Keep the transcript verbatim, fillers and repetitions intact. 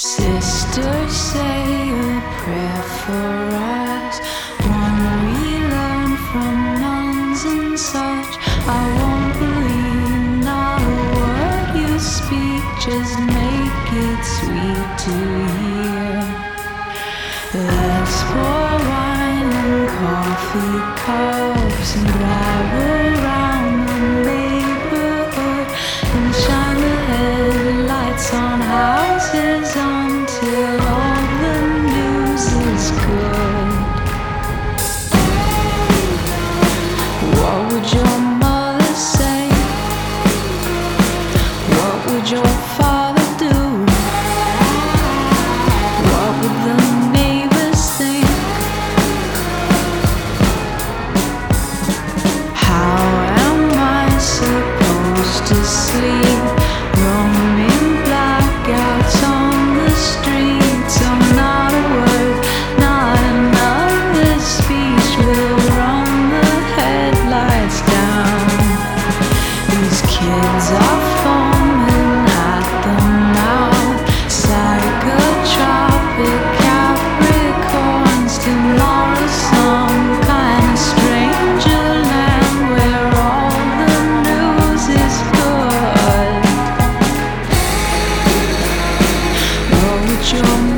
Sisters say a prayer for us, one we learn from nuns and such. I won't believe not a word you speak, just make it sweet to hear. Let's pour wine and coffee cups and drive around the neighborhood and shine the headlights on houses until all the news is good. What would your mother say? What would your father do? What would the neighbors think? How am I supposed to sleep? Roaming blackouts on the streets. Oh, not a word, not another speech will run the headlights down. These kids are foaming at the mouth, psychotropic Capricorns. Tomorrow's some kind of stranger land where all the news is good. What would your